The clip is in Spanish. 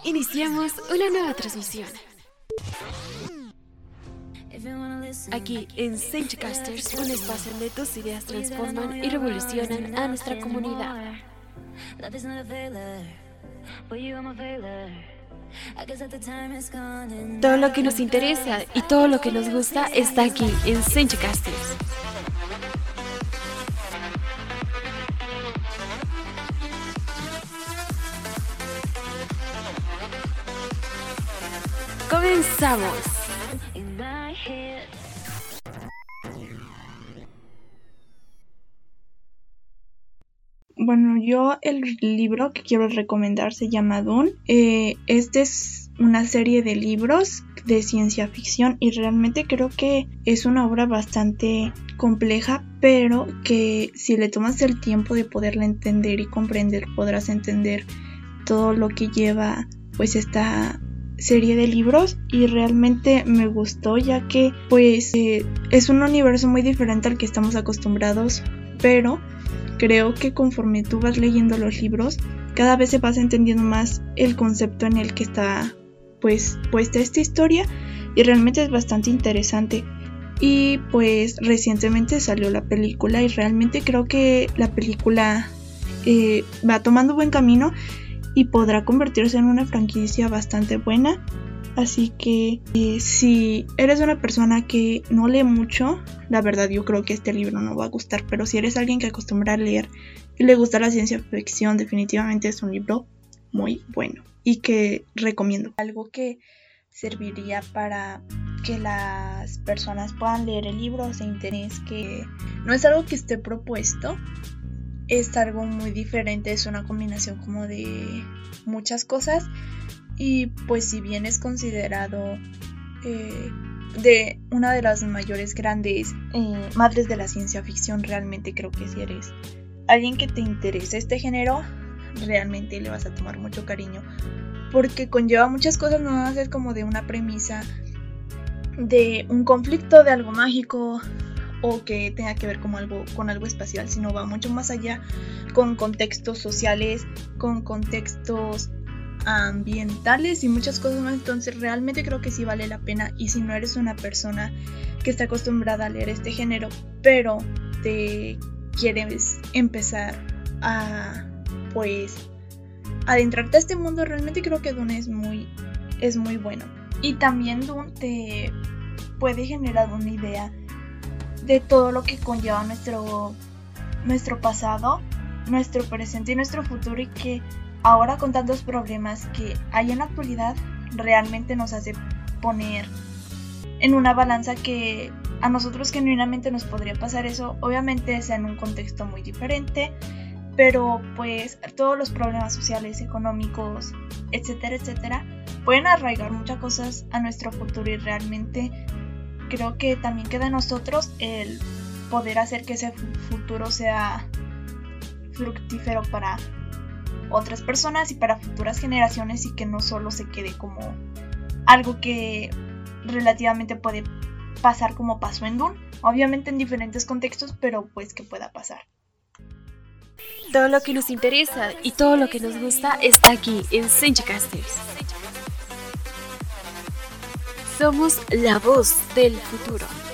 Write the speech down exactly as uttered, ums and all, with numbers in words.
Iniciamos una nueva transmisión. Aquí en Senchcasters, un espacio donde tus ideas transforman y revolucionan a nuestra comunidad. Todo lo que nos interesa y todo lo que nos gusta está aquí en Senchcasters. ¡Comenzamos! Bueno, yo el libro que quiero recomendar se llama Dune. Eh, este es una serie de libros de ciencia ficción y realmente creo que es una obra bastante compleja, pero que si le tomas el tiempo de poderla entender y comprender, podrás entender todo lo que lleva pues esta serie de libros. Y realmente me gustó, ya que pues eh, es un universo muy diferente al que estamos acostumbrados, pero creo que conforme tú vas leyendo los libros, cada vez se vas entendiendo más el concepto en el que está pues puesta esta historia, y realmente es bastante interesante. Y pues recientemente salió la película y realmente creo que la película eh, va tomando buen camino y podrá convertirse en una franquicia bastante buena. Así que eh, si eres una persona que no lee mucho, la verdad yo creo que este libro no va a gustar, pero si eres alguien que acostumbra a leer y le gusta la ciencia ficción, definitivamente es un libro muy bueno y que recomiendo. Algo que serviría para que las personas puedan leer el libro de interés, que no es algo que esté propuesto, es algo muy diferente, es una combinación como de muchas cosas. Y pues si bien es considerado eh, de una de las mayores grandes eh, madres de la ciencia ficción, realmente creo que si eres alguien que te interesa este género, realmente le vas a tomar mucho cariño, porque conlleva muchas cosas. No va a ser como de una premisa de un conflicto de algo mágico o que tenga que ver como algo, con algo espacial, sino va mucho más allá, con contextos sociales, con contextos ambientales y muchas cosas más. Entonces realmente creo que sí vale la pena. Y si no eres una persona que está acostumbrada a leer este género, pero te quieres empezar a pues adentrarte a este mundo, realmente creo que Dune es muy es muy bueno. Y también Dune te puede generar una idea de todo lo que conlleva nuestro nuestro pasado, nuestro presente y nuestro futuro, y que ahora con tantos problemas que hay en la actualidad realmente nos hace poner en una balanza que a nosotros genuinamente nos podría pasar eso. Obviamente sea en un contexto muy diferente, pero pues todos los problemas sociales, económicos, etcétera, etcétera, pueden arraigar muchas cosas a nuestro futuro, y realmente creo que también queda en nosotros el poder hacer que ese futuro sea fructífero para otras personas y para futuras generaciones, y que no solo se quede como algo que relativamente puede pasar como pasó en Dune, obviamente en diferentes contextos, pero pues que pueda pasar. Todo lo que nos interesa y todo lo que nos gusta está aquí en Senchcasters. Somos la voz del futuro.